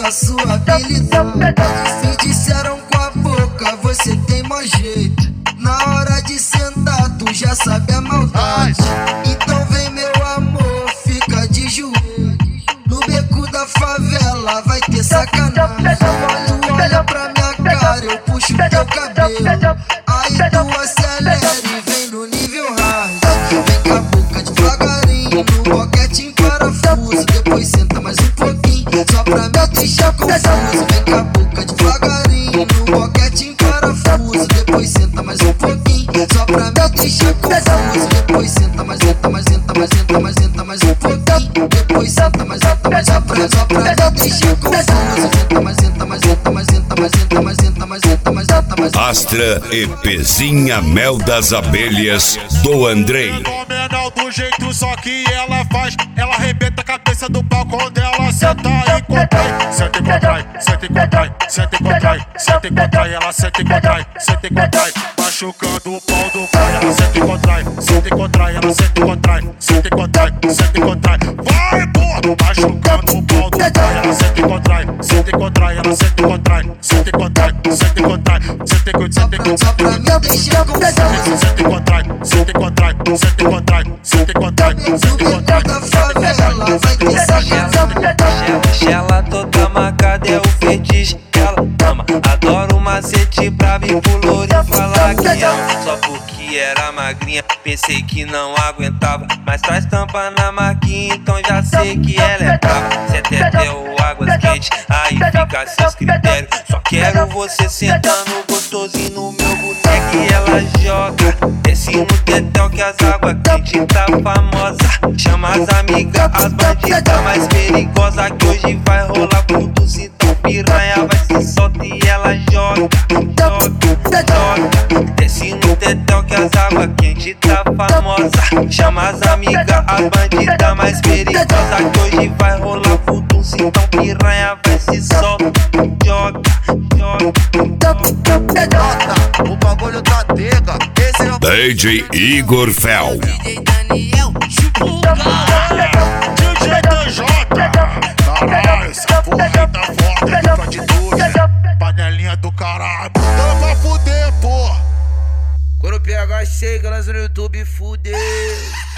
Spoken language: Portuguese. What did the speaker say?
a sua habilidade. Se disseram com a boca, você tem mais jeito. Na hora de sentar, tu já sabe a maldade. Então vem meu amor, fica de joelho. No beco da favela vai ter sacanagem. Tu olha pra minha cara, eu puxo teu cabelo. Aí tu acelera e vem no nível hard. Vem com a boca devagarinho, no boquete em parafuso. Depois senta mais um pouquinho, só pra me deixar confuso. Vem com a boca devagarinho, no boquete em parafuso. Depois senta mais um pouquinho, só pra me deixar confuso. Depois senta mais, senta mais, senta mais, senta mais, senta mais um pouquinho. Depois senta mais, senta mais, só pra me deixar confuso. Senta mais, senta mais, senta mais, senta mais, senta mais, senta mais, senta mais, senta mais. Astra EPzinha Mel das Abelhas do Andrei. Fenomenal do jeito só que ela faz. Ela arrebenta a cabeça do pau quando ela senta e contrai. Senta e contrai, senta e contrai, senta e contrai, senta e contrai. Ela senta e contrai, senta e contrai. Machucando o pau do pai. Ela senta e contrai, senta e contrai. Ela senta e contrai, senta e contrai, senta e contrai. Vai, porra! Machucando o pau do pai. Ela senta e contrai, senta e contrai. Ela senta e contrai, senta e contrai, senta e contrai. Senta e contrai, senta e contrai. Só pra me deixar confuso. Senta e contrai, senta e contrai, senta e contrai, senta e contrai, senta e contrai. Da favela vai ter sacanagem. Ela toda marcada é o fetiche que ela ama. Adoro um macete pra vir pro louro e falar que ama. Só porque era magrinha, pensei que não aguentava. Mas traz tampa na marquinha, então já sei que ela é brava. Cê até o águas quentes, aí fica seus critérios. Só quero você sentando gostosinho no meu boneco e ela joga. Desce no tetel que as águas quentes tá famosa. Chama as amigas, as bandidas mais perigosas, que hoje vai rolar produtos. Então piranha vai se solta e ela joga, joga, joga. Desce no tetel que as águas quentes tá famosa. Chama as amigas, as bandidas mais perigosas, que hoje vai rolar produtos. Então piranha vai se solta, joga, joga. O bagulho tá pega. Esse é o DJ Igor Fel. DJ Daniel, chupuca. DJ DJ. Caralho, essa porra tá forte aqui pra de tudo. Panelinha do caralho. Então vai fuder, porra. Quando pega chega, nós no YouTube fudeu.